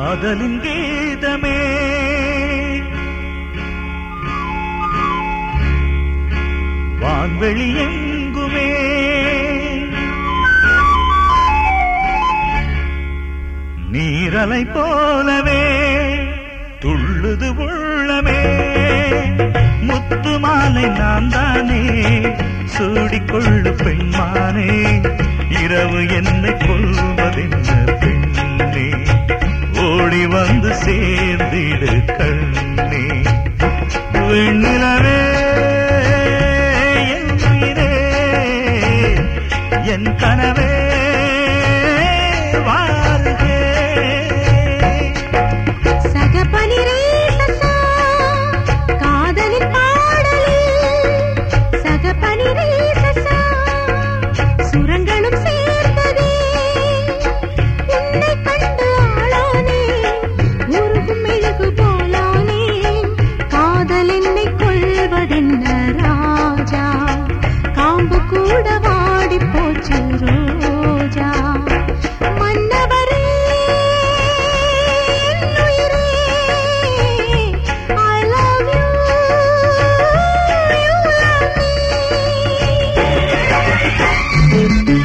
காதலின் கீதமே வான்வெளி எங்குமே நீரலை போலவே துள்ளுது உள்ளமே முத்து மாலை நான் தானே சூடிக்கொள்ளு பெண்மானே இரவு என்னை கொள்வதென்ன பெண்ணே ஓடி வந்து சேர்ந்திடு கண்ணே வெண்ணிலவே என் உயிரே என் கனவே வாருகே சகபனிரே சசா காதலின் பாடலில் சகபனிரே சசா சுரங்களும் சேர்ந்ததே உன்னை கண்டு ஆளானே உருகும் மெழுகு போலானே காதல் என்னை கொள்வதென்ன ராஜா காம்பு கூட வாடி போச்சு ரோஜா மன்னவரே என் உயிரே I love you you love me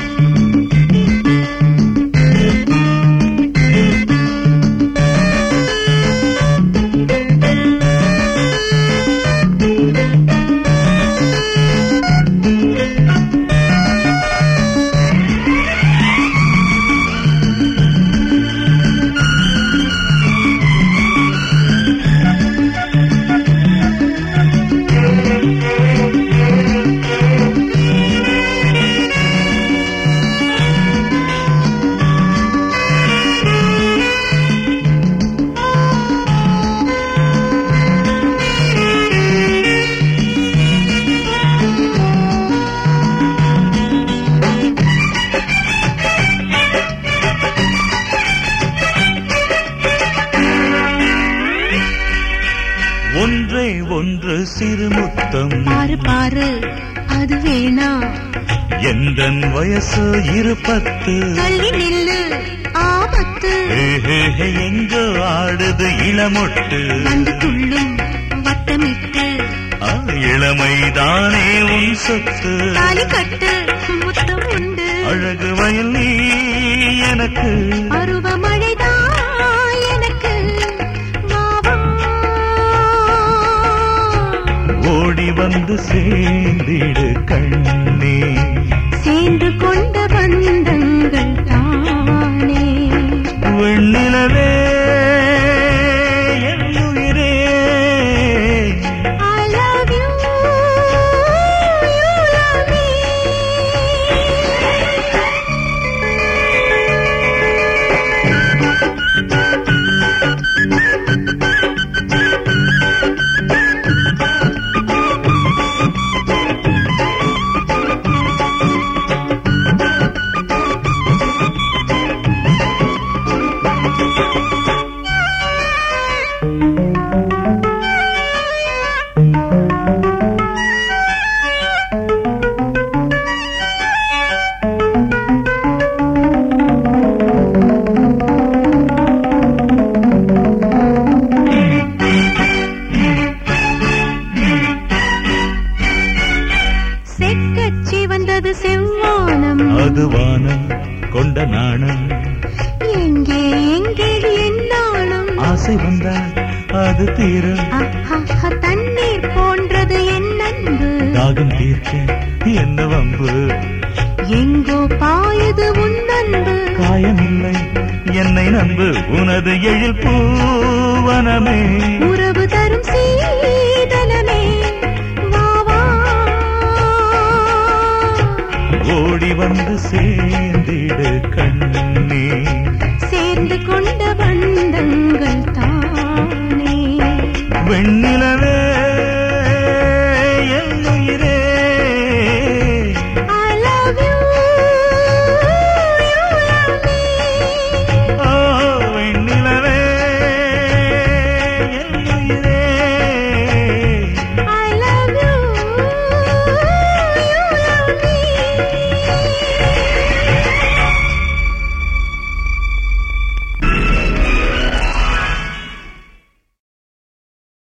ஒன்றே ஒன்று சிறுமுத்தம் பாரு பாரு அது வேணா எந்தன் வயசு 20 தள்ளி நில்லு ஆபத்து எங்கோ ஆடுது இளமொட்டு வந்து துள்ளும் வட்டமிட்டு இளமைதானே உன் சொத்து தாலி கட்டு முத்தம் உண்டு அழகு வயல் நீ எனக்கு பருவமழைதான் எனக்கு வா ஓடி வந்து சேர்ந்திடு கண்ணே சேர்ந்து கொண்ட பந்தங்கள் தானே வெண்ணிலவே என் உயிரே I love you you love me செக்கச்சி வந்தது செவ்வானம் அது வானம் கொண்ட நாணம் எங்கே எங்கே என் நாணம் ஆசை வந்தால் அது தீரும் தண்ணீர் போன்றது என் அன்பு தாகம் தீர்க்க என்ன வம்பு எங்கோ பாயுது உன் அன்பு காயமில்லை என்னை நம்பு உனது எழில் பூவனமே உறவு தரும் சீதனமே வா வா ஓடி வந்து சேர்ந்திடு கண்ணே சேர்ந்து கொண்ட பந்தங்கள் தானே வெண்ணிலவே